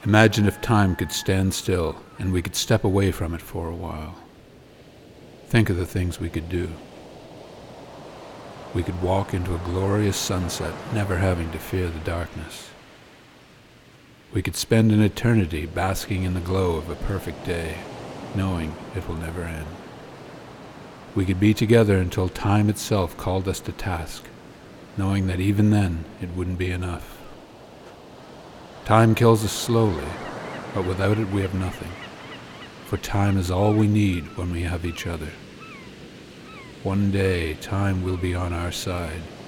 Imagine if time could stand still and we could step away from it for a while. Think of the things we could do. We could walk into a glorious sunset, never having to fear the darkness. We could spend an eternity basking in the glow of a perfect day, knowing it will never end. We could be together until time itself called us to task, knowing that even then it wouldn't be enough. Time kills us slowly, but without it we have nothing, for time is all we need when we have each other. One day time will be on our side,